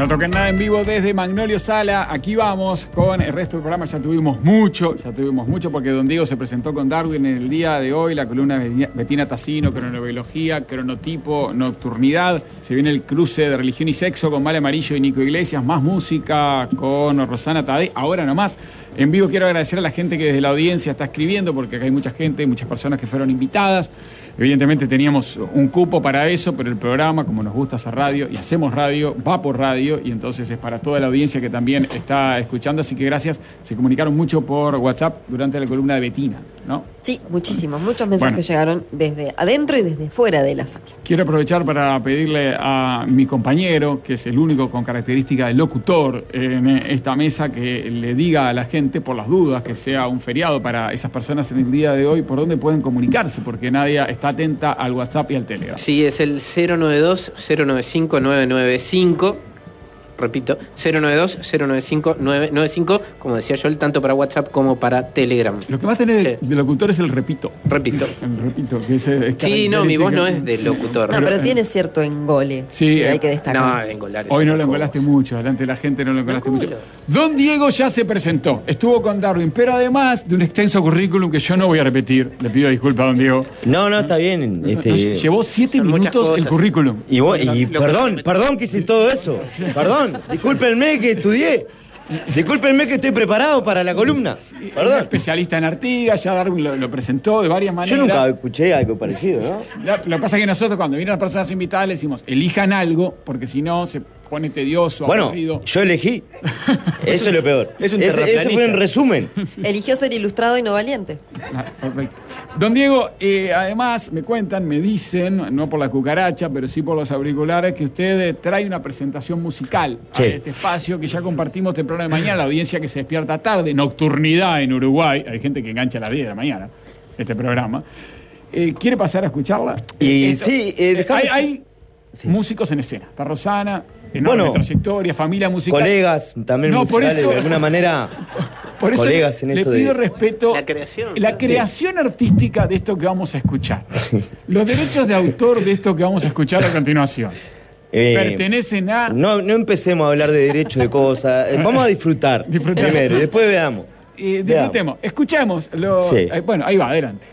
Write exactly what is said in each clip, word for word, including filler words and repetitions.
No toquen nada en vivo desde Magnolio Sala. Aquí vamos con el resto del programa. Ya tuvimos mucho, ya tuvimos mucho porque Don Diego se presentó con Darwin en el día de hoy. La columna de Bettina Tassino, cronobiología, cronotipo, nocturnidad. Se viene el cruce de religión y sexo con Male Amarillo y Nico Iglesias. Más música con Rosana Tadei. Ahora nomás. En vivo quiero agradecer a la gente que desde la audiencia está escribiendo, porque acá hay mucha gente, muchas personas que fueron invitadas. Evidentemente teníamos un cupo para eso, pero el programa, como nos gusta hacer radio y hacemos radio, va por radio, y entonces es para toda la audiencia que también está escuchando. Así que gracias. Se comunicaron mucho por WhatsApp durante la columna de Bettina, ¿no? Sí, muchísimos, muchos mensajes bueno. llegaron desde adentro y desde fuera de la sala. Quiero aprovechar para pedirle a mi compañero, que es el único con característica de locutor en esta mesa, que le diga a la gente, por las dudas, que sea un feriado para esas personas en el día de hoy, por dónde pueden comunicarse, porque nadie está atenta al WhatsApp y al Telegram. Sí, es el cero nueve dos, cero nueve cinco, nueve nueve cinco. Repito, cero nueve dos, cero nueve cinco, nueve nueve cinco, como decía Joel, tanto para WhatsApp como para Telegram. Lo que más tenés sí. de locutor es el repito. Repito. El repito, que es, es sí, no, mi voz no es de locutor. No, pero, pero tiene cierto engole. Sí. Que hay que destacar. No, engolar. Hoy no lo engolaste mucho, delante de la gente no lo engolaste mucho. Don Diego ya se presentó, estuvo con Darwin, pero además de un extenso currículum que yo no voy a repetir. Le pido disculpas a Don Diego. No, no, está bien. Este... No, llevó siete minutos el currículum. Y, vos, y perdón, perdón que hice todo eso. Perdón. Discúlpenme que estudié. Discúlpenme que estoy preparado para la columna. Perdón. Especialista en Artigas, ya Darwin lo, lo presentó de varias maneras. Yo nunca escuché algo parecido, ¿no? Lo, lo que pasa es que nosotros, cuando vienen las personas invitadas, le decimos, elijan algo, porque si no se pone tedioso, bueno, aburrido. Yo elegí. Eso es lo peor. Es un ese, ese fue un resumen. Eligió ser ilustrado y no valiente. Ah, perfecto. Don Diego, eh, además me cuentan, me dicen, no por la cucaracha, pero sí por los auriculares, que usted trae una presentación musical sí. a este espacio que ya compartimos temprano de mañana, la audiencia que se despierta tarde, nocturnidad en Uruguay. Hay gente que engancha a las diez de la mañana este programa. Eh, ¿Quiere pasar a escucharla? Y Esto, sí, eh, dejame... hay, hay sí. músicos en escena. Está Rosana, enorme bueno, trayectoria, familia musical. Colegas también no, musicales, por eso, de alguna manera. Por eso colegas en le esto pido de... respeto. La creación. La creación sí. artística de esto que vamos a escuchar. Los derechos de autor de esto que vamos a escuchar a continuación. Eh, pertenecen a... No, no empecemos a hablar de derechos de cosas. Vamos a disfrutar, disfrutar. primero y después veamos. Eh, disfrutemos. Veamos. Escuchemos. Lo... Sí. Eh, bueno, ahí va, adelante.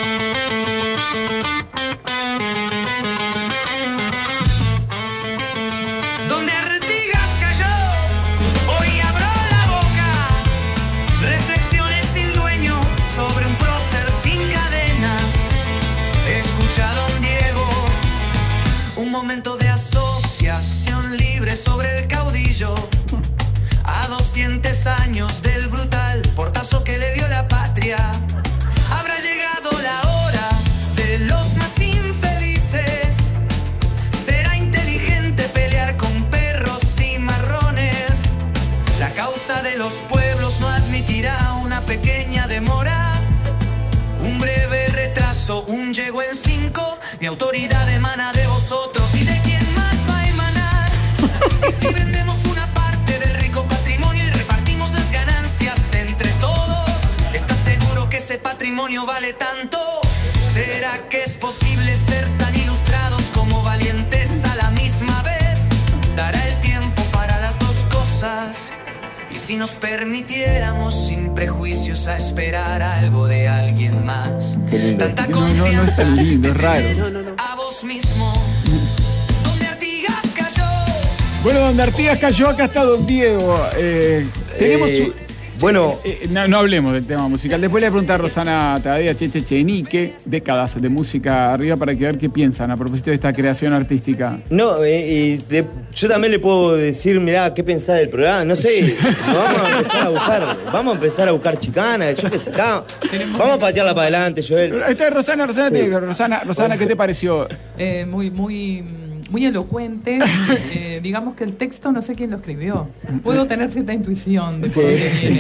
Momento de asociación libre sobre el caudillo, a doscientos años del brutal portazo que le dio la patria. Habrá llegado la hora de los más infelices. Será inteligente pelear con perros y marrones. La causa de los pueblos no admitirá una pequeña demora, un breve retraso, un llego en cinco. Mi autoridad emana de vosotros. ¿Y de quién más va a emanar? Y si vendemos una parte del rico patrimonio y repartimos las ganancias entre todos, ¿estás seguro que ese patrimonio vale tanto? ¿Será que es posible ser tan ilustrados como valientes a la misma vez? ¿Dará el tiempo para las dos cosas? Y si nos permitiéramos sin prejuicios a esperar algo de alguien más. Tanta confianza. No, no, no es tan lindo, es raro. No, no, no. A vos mismo. Donde Artigas cayó. Bueno, donde Artigas cayó, acá está Don Diego. Eh, tenemos eh, un... Bueno, eh, no, no hablemos del tema musical. Después le voy a preguntar a Rosana Tadei, Cheche Chenique, décadas de música arriba, para que ver qué piensan a propósito de esta creación artística. No, eh, de, yo también le puedo decir, mirá, ¿qué pensás del programa? No sé, vamos a empezar a buscar, vamos a empezar a buscar chicanas, yo qué sé, acá. Vamos a patearla para adelante, Joel. Ahí está Rosana, Rosana, sí. te, Rosana, Rosana, ¿qué te pareció? Eh, muy, muy... Muy elocuente, eh, digamos que el texto no sé quién lo escribió. Puedo tener cierta intuición de por sí, qué sí, viene. sí.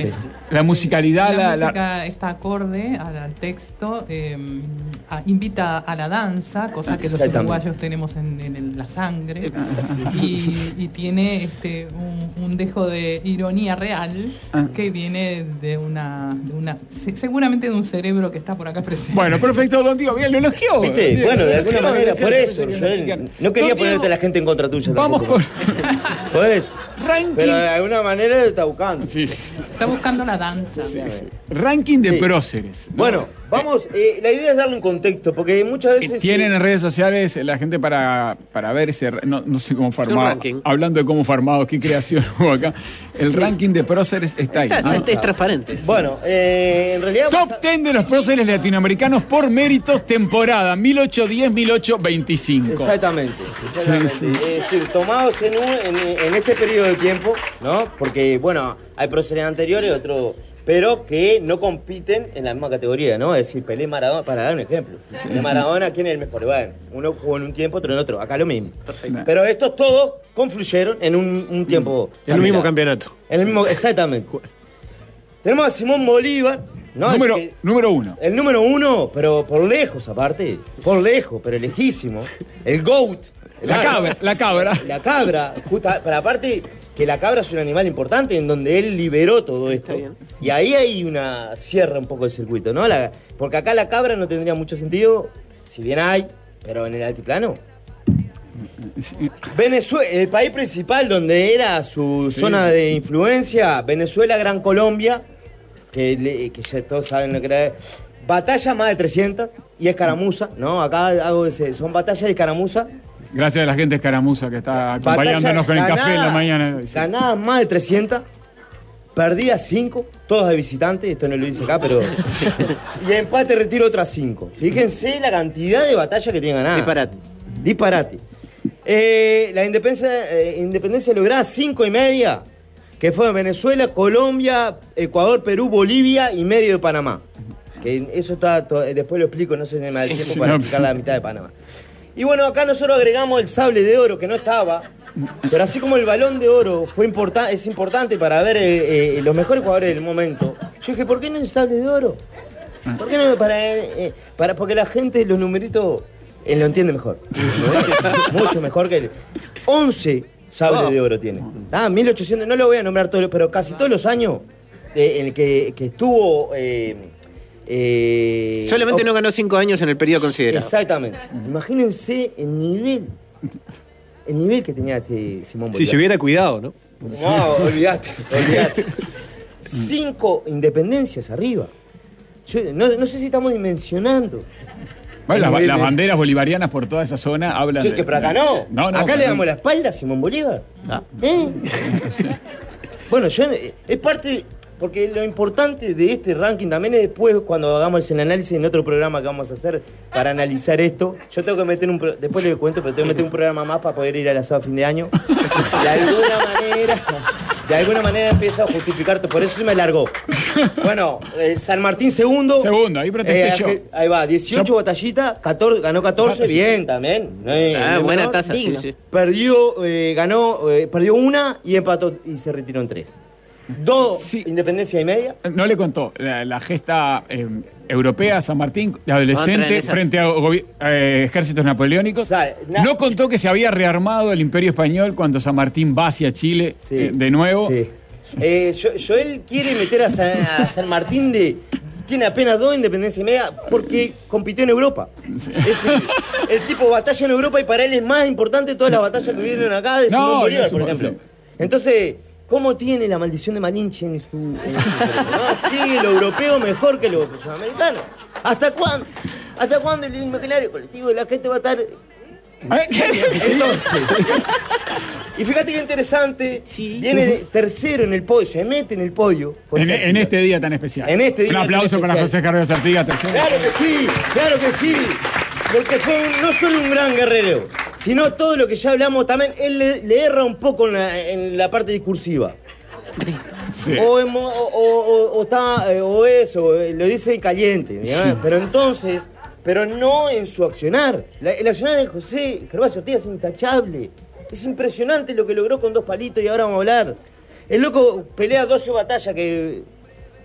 La musicalidad, la, la, música la... está acorde al, al texto, eh, a, invita a la danza, cosa que los uruguayos tenemos en, en el, la sangre, y, y tiene este, un, un dejo de ironía real que viene de una, de una, seguramente de un cerebro que está por acá presente. Bueno, perfecto, don Diego, bien, lo elogió. ¿Viste? Bien, bueno, de lo alguna elogió, manera, elogió, por elogió, eso. elogió, Yo elogió. no quería Don ponerte Diego, a la gente en contra tuya. Vamos tampoco. con... Por eso. Ranking. Pero de alguna manera lo está buscando. Sí, sí. Está buscando la danza. Sí, sí. Ranking de Sí. próceres. ¿no? Bueno, vamos, eh, la idea es darle un contexto, porque muchas veces... Tienen eh, en redes sociales la gente para, para ver ese... No, no sé cómo fue Es un armado. ranking. Hablando de cómo fue armado, qué creación hubo acá. El ranking de próceres está ahí. Está, ¿no? está- es transparente. Bueno, eh, en realidad... Top diez de los próceres latinoamericanos por méritos, temporada mil ochocientos diez a mil ochocientos veinticinco. Exactamente, exactamente. Sí, sí. Es decir, tomados en, un, en, en este periodo de tiempo, ¿no? Porque, bueno, hay próceres anteriores, otros, pero que no compiten en la misma categoría, ¿no? Es decir, Pelé, Maradona, para dar un ejemplo. Pelé, Maradona, ¿quién es el mejor? Bueno, uno jugó en un tiempo, otro en otro. Acá lo mismo. Perfecto. Pero estos todos confluyeron en un, un tiempo. En el mismo similar. campeonato. En el mismo, exactamente. Tenemos a Simón Bolívar, ¿no? número, Es que- número uno. el número uno, pero por lejos aparte, por lejos, pero lejísimo. El GOAT. el La ar- cabra, la cabra. La cabra, justa, pero aparte que la cabra es un animal importante en donde él liberó todo esto. bien. Y ahí hay una cierra un poco el circuito, ¿no? La- porque acá la cabra no tendría mucho sentido, si bien hay, pero en el altiplano. Venezuela, el país principal donde era su Sí. zona de influencia, Venezuela, Gran Colombia, que, le- que ya todos saben lo que era. Batalla más de trescientas y escaramuza, ¿no? Acá hago ese, son batallas de escaramuza. Gracias a la gente de Escaramuza que está acompañándonos con el café en la mañana. Sí. Ganadas más de trescientas, perdidas cinco, todas de visitante, esto no lo dice acá, pero... y empate retiro otras cinco. Fíjense la cantidad de batallas que tiene ganadas. Disparate. Disparate. Eh, la independencia, eh, independencia lograda cinco y media, que fue en Venezuela, Colombia, Ecuador, Perú, Bolivia y medio de Panamá. Que eso está, to- después lo explico, no sé si me da el tiempo para No. explicar la mitad de Panamá. Y bueno, acá nosotros agregamos el sable de oro, que no estaba, pero así como el balón de oro fue importa- es importante para ver eh, eh, los mejores jugadores del momento, yo dije, ¿por qué no el sable de oro? ¿Por qué no para, eh, para porque la gente, los numeritos, él lo entiende mejor. Mucho mejor que él. once sables Oh. de oro tiene. Ah, mil ochocientos, no lo voy a nombrar todos, pero casi todos los años eh, en el que, que estuvo... eh, eh, Solamente oh, no ganó cinco años en el periodo considerado. Exactamente. Imagínense el nivel, el nivel que tenía este Simón Si Bolívar. se hubiera cuidado, ¿no? No, olvidate, olvidate. Cinco independencias arriba. Yo no, no sé si estamos dimensionando. Bueno, las, El nivel las de- banderas bolivarianas por toda esa zona hablan Sí, de... que por acá no. No, no, acá le pero- damos la espalda a Simón Bolívar. Ah. ¿Eh? Bueno, yo eh, es parte, porque lo importante de este ranking también es después cuando hagamos el análisis en otro programa que vamos a hacer para analizar esto. Yo tengo que meter un, pro- después les cuento, pero tengo que meter un programa más para poder ir al asado a fin de año. De alguna manera, de alguna manera empieza a justificarte, por eso se me largó. Bueno, eh, San Martín segundo. Segundo, ahí protesté yo. Arge- Ahí va, dieciocho Yo- batallitas, catorce, ganó catorce, bien también. No es- no Ah, es buena menor. tasa, sí, digno. sí. Perdió, eh, ganó, eh, perdió una y empató y se retiró en tres. Dos, Sí. independencia y media. No le contó la, la gesta eh, europea, San Martín, de Vamos a adolescente, entrar en esa. frente a gobi- eh, ejércitos napoleónicos. O sea, na- No contó que se había rearmado el Imperio Español cuando San Martín va hacia Chile Sí. eh, de nuevo. Sí. Eh, Jo- Joel quiere meter a San, a San Martín de. Tiene apenas dos independencia y media porque compitió en Europa. Es el, el tipo batalla en Europa y para él es más importante todas las batallas que vienen acá de No, Simón no Bolívar, es por un- ejemplo. sí. Entonces, ¿cómo tiene la maldición de Malinche en su, en su cerebro? ¿No? Sí, lo europeo mejor que lo sudamericano. ¿Hasta cuándo? ¿Hasta cuándo el imaginario colectivo de la gente va a estar? Entonces, y fíjate qué interesante, Sí. viene de tercero en el podio, se mete en el podio. José En, en Artigas. este día tan especial. En este día Un tan aplauso para especial. José Carlos Artigas, tercero. Claro que sí, claro que sí. Porque fue un- no solo un gran guerrero, sino todo lo que ya hablamos también, él le, le erra un poco en la, en la parte discursiva. Sí. O, en mo- o, o- o está, eh, o eso, eh, lo dice caliente, ¿ya? Pero entonces, pero no en su accionar. La- el accionar de José Gervasio Ortigas es intachable. Es impresionante lo que logró con dos palitos y ahora vamos a hablar. El loco pelea doce batallas que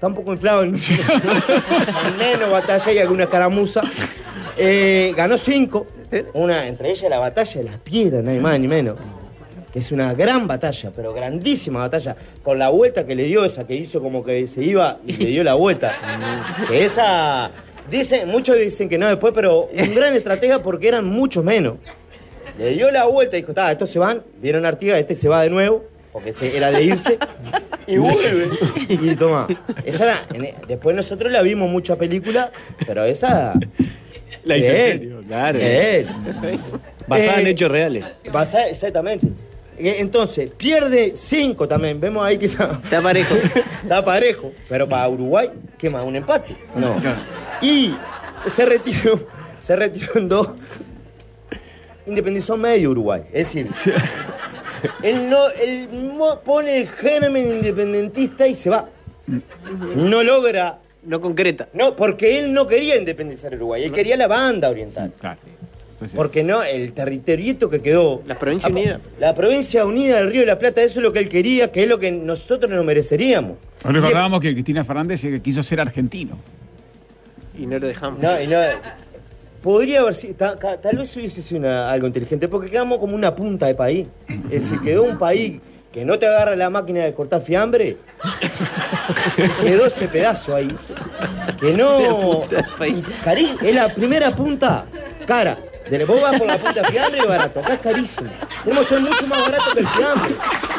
está un poco inflado. En menos batalla y alguna escaramuza. Eh, ganó cinco. Una, entre ellas la batalla de las piedras, ni más ni menos. Que es una gran batalla, pero grandísima batalla. Con la vuelta que le dio, esa que hizo como que se iba y le dio la vuelta. Que esa... Dicen, muchos dicen que no después, pero un gran estratega porque eran muchos menos. Le dio la vuelta y dijo, está, estos se van. Vieron a Artigas, este se va de nuevo, porque se, era de irse. Y vuelve. Y toma. Esa era, en, después nosotros la vimos mucha película, pero esa... La hizo en serio, claro. Él. Basada Eh, en hechos reales. Basada, exactamente. Eh, Entonces, pierde cinco también. Vemos ahí que está... Está parejo. Está parejo. Pero para Uruguay, ¿qué más? ¿Un empate? No. Y se retiró, se retiró en dos. Independizó medio Uruguay. Es decir, él, no, él mo- pone el germen independentista y se va. No logra... No concreta. No, porque él no quería independizar Uruguay. Él quería la banda oriental. Claro. Sí, sí. Porque no, el territoriito que quedó... La provincia unida. La provincia unida del Río de la Plata, eso es lo que él quería, que es lo que nosotros nos mereceríamos. Nos recordábamos que Cristina Fernández quiso ser argentino. Y no lo dejamos. No, y no, podría haber sido, ta- ca- tal vez hubiese sido una- algo inteligente, porque quedamos como una punta de país. Es decir, quedó un país que no te agarra la máquina de cortar fiambre. Quedó ese pedazo ahí. Que no... La punta del país. Y, Cari, es la primera punta cara. De, vos vas por la punta de fiambre y barato. Acá es carísimo. Tenemos que ser mucho más barato que el fiambre.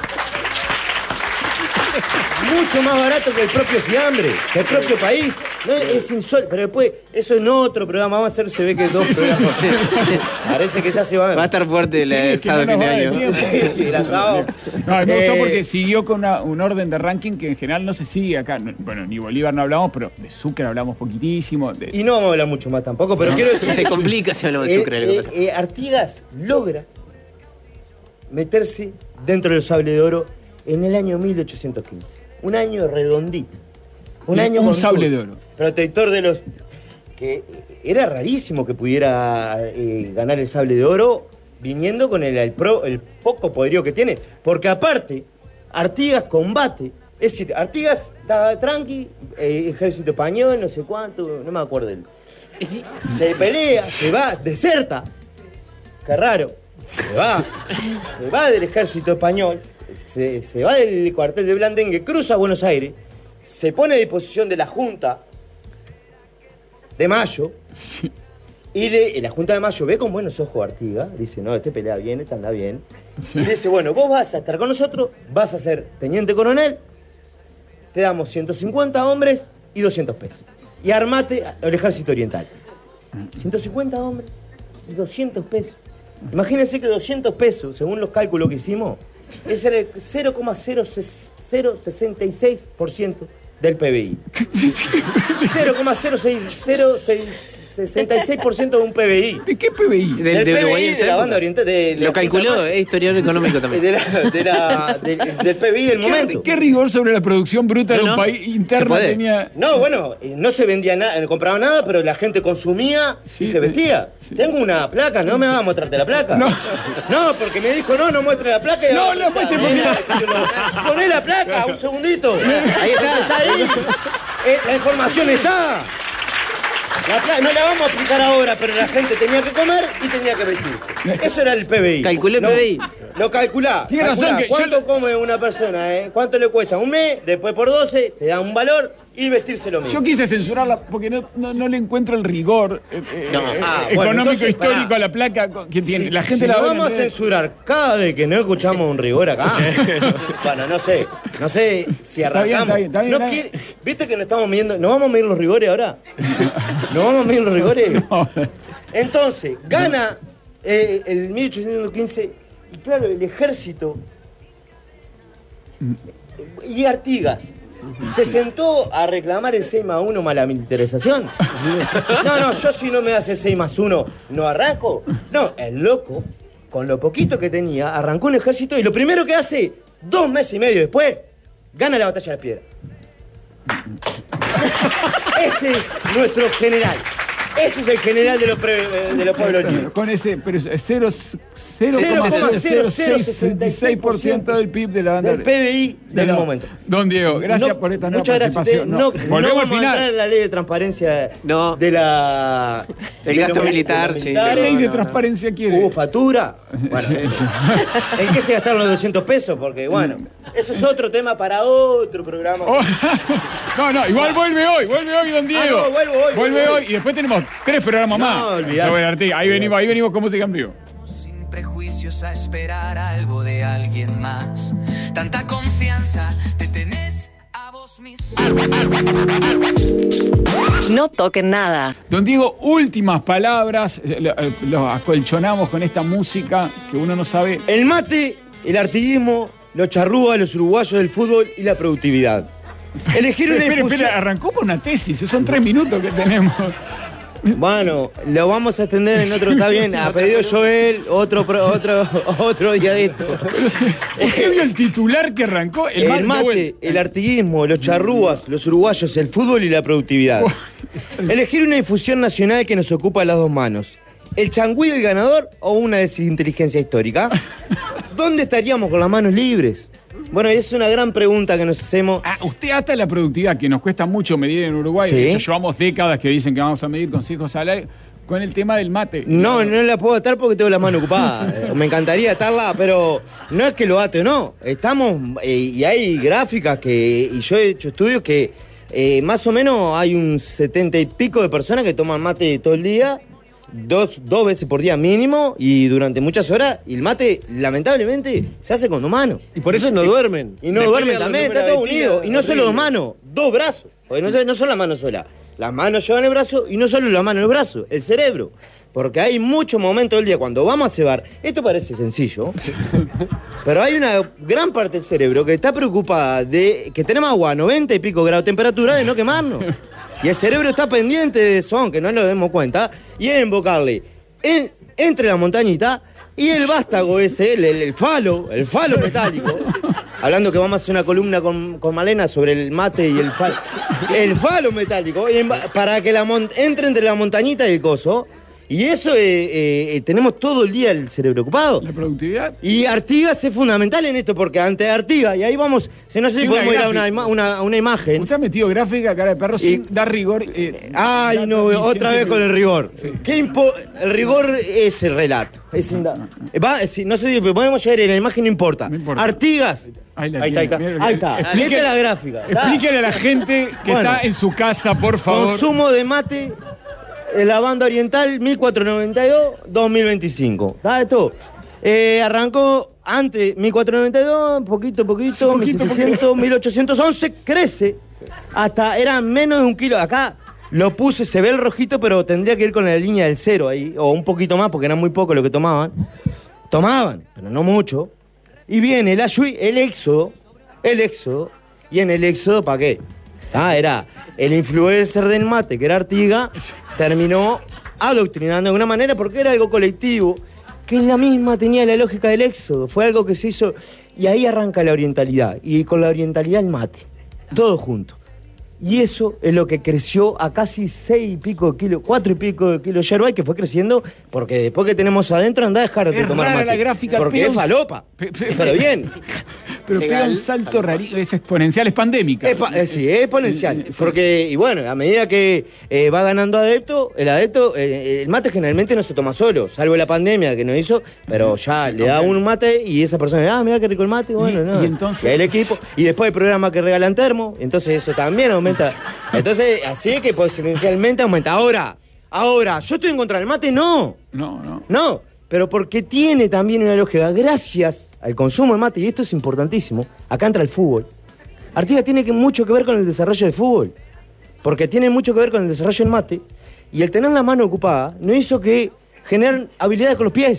Mucho más barato que el propio fiambre, que el propio país. No, es insólito. Pero después, eso en otro programa. Vamos a hacer, se ve que dos Sí, sí, programas. sí. Parece que ya se va. Va a estar fuerte el Sí, es que sábado no de nos fin de va de año. tiempo. El asado. No, me gustó Eh, porque siguió con una- un orden de ranking que en general no se sigue acá. No- Bueno, ni Bolívar no hablamos, pero de Sucre hablamos poquitísimo. de- Y no vamos a hablar mucho más tampoco, pero quiero decir... Se complica si hablamos de Eh, Sucre. lo que eh, pasa. eh, Artigas logra meterse dentro de los Sable de Oro en el año mil ochocientos quince. Un año redondito. Un Y año un con sable todo. de oro. Protector de los... que era rarísimo que pudiera eh, ganar el Sable de Oro viniendo con el, el, pro- el poco poderío que tiene. Porque aparte, Artigas combate. Es decir, Artigas está tranqui, eh, ejército español, no sé cuánto, no me acuerdo de él. Se pelea, se va, deserta. Qué raro. Se va. Se va del ejército español. Se, se va del cuartel de Blandengue, cruza Buenos Aires. Se pone a disposición de la Junta de Mayo. Y, le- y la Junta de Mayo ve con buenos ojos a Artigas. Dice, no, este pelea bien, este anda bien. Y le dice, bueno, vos vas a estar con nosotros, vas a ser teniente coronel. Te damos ciento cincuenta hombres y doscientos pesos. Y armate al ejército oriental. ciento cincuenta hombres y doscientos pesos. Imagínense que doscientos pesos, según los cálculos que hicimos, es el cero coma cero cero sesenta y seis por ciento del P B I. cero coma cero cero sesenta y seis por ciento de un P B I. ¿De qué P B I? Del- Del de P B Uruguay I en de esa la época. banda oriental. De la Lo calculó, Junta es historiador económico también. de la, de la- de- del P B I del momento. ¿Qué, qué rigor sobre la producción bruta No, de un no. país Se interna puede. tenía? No, bueno, eh, no se vendía nada, no compraba nada, pero la gente consumía Sí, y se vestía. sí. Tengo una placa, no me vas a mostrarte la placa. No. No, porque me dijo, no, no muestre la placa. y No, ahora no muestre, empieza, "Poné- Poné la placa, un segundito. Ahí está, está ahí. Eh, la información está. La pla- no la vamos a explicar ahora, pero la gente tenía que comer y tenía que vestirse. Eso era el P B I. Calculé el Lo- P B I. Lo calculá. Tiene calculá. razón que ¿Cuánto yo- come una persona? Eh? ¿Cuánto le cuesta? Un mes, después por doce, te da un valor y vestirse lo mismo. Yo quise censurarla porque no, no, no le encuentro el rigor eh, eh, No, eh, ah, económico bueno, entonces, histórico pará. a la placa que tiene. Si- la gente si la no ve en vamos a redes. censurar cada vez que no escuchamos un rigor acá. Bueno, no sé. No sé si Está bien, arrancamos. está bien, está bien, No está bien. quiere- ¿Viste que nos estamos midiendo? ¿No vamos a medir los rigores ahora? ¿No vamos a medir los rigores? No. Entonces, gana eh, el mil ochocientos quince y claro, el ejército y Artigas se sentó a reclamar el seis más uno más la militarización. No, no, yo si no me hace seis más uno no arranco. No, el loco, con lo poquito que tenía, arrancó un ejército y lo primero que hace, dos meses y medio después, gana la batalla de las piedras. Ese es nuestro general. Ese es el general de los, pre, de los pueblos libres. Con ese, pero es cero coma cero cero sesenta y seis por ciento del P I B de la banda. Del P B I del no. momento. Don Diego, gracias no, por esta nueva muchas participación. Gracias. No, no, Volvemos no al vamos a final. entrar en la ley de transparencia no. de la... El de gasto los, militar, de sí. ¿Qué ley No, de no, transparencia no. quiere? ¿Hubo factura? Bueno, Sí, sí. ¿en qué se gastaron los doscientos pesos? Porque, bueno, eso es otro tema para otro programa. Oh, no, no, igual vuelve hoy, vuelve hoy, don Diego. Ah, no, vuelvo hoy, Vuelve vuelvo hoy hoy. y después tenemos tres programas No, más. olvidate. Sobre Artigas. Ahí venimos, ahí venimos con música en vivo. Sin prejuicios a esperar algo de alguien más. Tanta confianza te tenés a vos mismo. No toquen nada. Don Diego, últimas palabras. Los acolchonamos con esta música que uno no sabe. El mate, el artiguismo, los charrúas, los uruguayos del fútbol y la productividad. Elegir una Espera, infusión... espera, arrancó por una tesis. Son tres minutos que tenemos. Bueno, lo vamos a extender en otro, está bien, ha pedido Joel, otro, pro- otro, otro día de esto. ¿Usted vio el titular que arrancó? El, el mate, el artiguismo, los charrúas, los uruguayos, el fútbol y la productividad. Elegir una infusión nacional que nos ocupa a las dos manos. ¿El changüí del ganador o una desinteligencia histórica? ¿Dónde estaríamos con las manos libres? Bueno, es una gran pregunta que nos hacemos. Ah, usted ata la productividad, que nos cuesta mucho medir en Uruguay. Sí. De hecho, llevamos décadas que dicen que vamos a medir con cinco salarios. Con el tema del mate. No, no la puedo atar porque tengo la mano ocupada. Eh, Me encantaría atarla, pero no es que lo ate o no. Estamos, eh, y hay gráficas que, y yo he hecho estudios que eh, más o menos hay un setenta y pico de personas que toman mate todo el día, dos, dos veces por día mínimo, y durante muchas horas, y el mate, lamentablemente, se hace con dos manos. Y por eso no duermen. Y no Después duermen le dan también, una está todo mentira unido. Y no solo horrible. dos manos, dos brazos. Porque no, son- no son las manos solas. Las manos llevan el brazo y no solo las manos el brazo, el cerebro. Porque hay muchos momentos del día cuando vamos a cebar. Esto parece sencillo, pero hay una gran parte del cerebro que está preocupada de que tenemos agua a noventa y pico grados de temperatura de no quemarnos. Y el cerebro está pendiente de eso, aunque no nos demos cuenta, y es invocarle en- entre la montañita y el vástago ese, el, el- el falo, el falo metálico. Hablando que vamos a hacer una columna con, con Malena sobre el mate y el falo. El falo metálico, y en- para que la mon- entre entre la montañita y el coso. Y eso eh, eh, tenemos todo el día el cerebro ocupado. La productividad. Y Artigas es fundamental en esto, porque ante Artigas, y ahí vamos, si no sé si Sí, podemos una ir a una, gráfica. ima- una, una imagen. Usted ha metido gráfica, cara de perro, sin Y- dar rigor. eh, Ay, datos no, y otra vez científicos. con el rigor. Sí. ¿Qué impo- el rigor es el relato. Es inda- Va, si- no sé si podemos llegar en la imagen, no importa. No importa. Artigas. Ahí, la Ahí está, tiene. ahí está. Mira, Ahí está. explique- Esta es la gráfica. Explíquele a la gente que Bueno. está en su casa, por favor. Consumo de mate en la banda oriental mil cuatrocientos noventa y dos a dos mil veinticinco. ¿Está esto? Eh, arrancó antes mil cuatrocientos noventa y dos, poquito, poquito, Poquito, mil setecientos, mil ochocientos once, crece hasta, era menos de un kilo. Acá lo puse, se ve el rojito, pero tendría que ir con la línea del cero ahí, o un poquito más, porque era muy poco lo que tomaban. Tomaban, pero no mucho. Y viene el ayuí, el éxodo, el éxodo, y en el éxodo, ¿para qué? Ah, era el influencer del mate, que era Artigas, terminó adoctrinando de una manera porque era algo colectivo, que en la misma tenía la lógica del éxodo. Fue algo que se hizo, y ahí arranca la orientalidad, y con la orientalidad el mate, todo junto. Y eso es lo que creció a casi seis y pico de kilos, cuatro y pico de kilos de yerba, y que fue creciendo, porque después que tenemos adentro, anda a dejar de Es tomar rara mate. la gráfica, porque pega es un- falopa. Pe- pe- Pero bien. Pero pega Legal. un salto rarísimo, es exponencial, es pandémica. Es pa- eh, sí, es exponencial. Sí. Porque, y bueno, a medida que eh, va ganando adepto, el adepto, eh, el mate generalmente no se toma solo, salvo la pandemia que nos hizo, pero ya le da un mate y esa persona dice, ah, mira qué rico el mate, bueno, Y- no. y entonces- Y ahí el equipo, y después el programa que regalan termo, entonces eso también aumenta. Entonces, así que exponencialmente aumenta. Ahora, ahora, ¿yo estoy en contra del mate? No. No, no. No, pero porque tiene también una lógica. Gracias al consumo de mate, y esto es importantísimo, acá entra el fútbol. Artigas tiene que, mucho que ver con el desarrollo del fútbol, porque tiene mucho que ver con el desarrollo del mate, y el tener la mano ocupada no hizo que generar habilidades con los pies.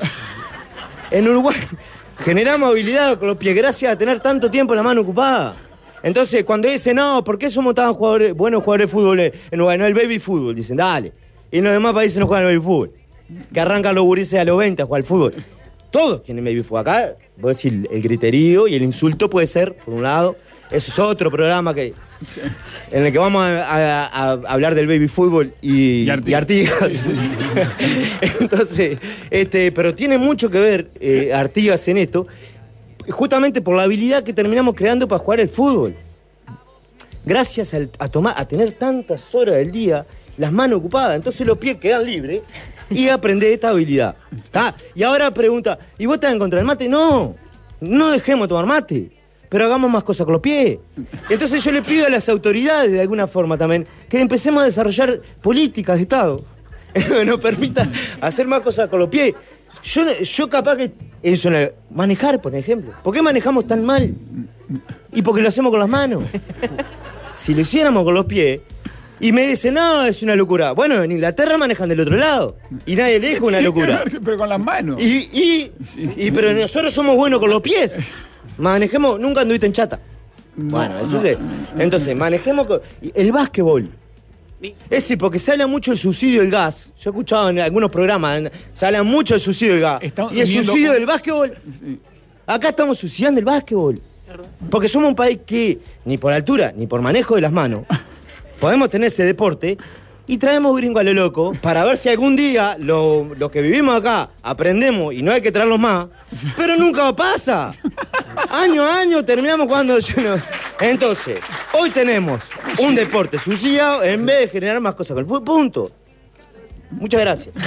En Uruguay generamos habilidades con los pies gracias a tener tanto tiempo la mano ocupada. Entonces, cuando dicen, no, ¿por qué somos tan jugadores, buenos jugadores de fútbol en Uruguay? No, el baby fútbol, dicen, dale. Y en los demás países no juegan el baby fútbol. Que arrancan los gurises a los veinte a jugar al fútbol. Todos tienen baby fútbol. Acá, voy a decir, el griterío y el insulto puede ser, por un lado, Eso es otro programa que en el que vamos a, a, a hablar del baby fútbol y, y Artigas. Y Artigas. Entonces, este, pero tiene mucho que ver eh, Artigas en esto, justamente por la habilidad que terminamos creando para jugar el fútbol. Gracias al, a, tomar, a tener tantas horas del día, las manos ocupadas, entonces los pies quedan libres y aprendés esta habilidad. ¿Tá? Y ahora pregunta, ¿y vos estás en contra del mate? No, no dejemos de tomar mate, pero hagamos más cosas con los pies. Entonces yo le pido a las autoridades, de alguna forma también, que empecemos a desarrollar políticas de Estado que nos permitan hacer más cosas con los pies. Yo, yo capaz que eso, manejar, por ejemplo. ¿Por qué manejamos tan mal? Y porque lo hacemos con las manos. Si lo hiciéramos con los pies, y me dicen, no, es una locura. Bueno, en Inglaterra manejan del otro lado. Y nadie le dijo una locura. Pero con las manos. Y, y, sí. y pero nosotros somos buenos con los pies. Manejemos, nunca anduviste en chata. No, bueno, eso no. es. Entonces, manejemos con, el básquetbol. Es decir, porque se habla mucho del subsidio del gas. Yo he escuchado en algunos programas, se habla mucho del subsidio del gas. Estamos y el subsidio con... del básquetbol. Sí. Acá estamos subsidiando el básquetbol. Porque somos un país que, ni por altura, ni por manejo de las manos, podemos tener ese deporte y traemos gringo a lo loco para ver si algún día los lo que vivimos acá aprendemos y no hay que traerlos más, pero nunca pasa. Año a año terminamos cuando... Yo no... Entonces, hoy tenemos un deporte subsidiado en vez de generar más cosas con el fútbol. Punto. Muchas gracias.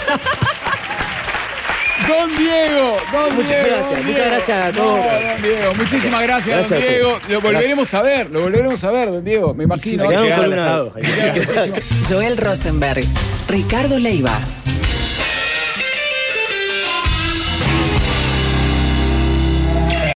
Don Diego, don muchas Diego, gracias, don muchas Diego. gracias a todos. No, don Diego, muchísimas gracias, gracias don Diego. Lo volveremos gracias. a ver, lo volveremos a ver, don Diego. Me imagino. Sí, me quedamos con un asado. Joel Rosenberg, Ricardo Leiva.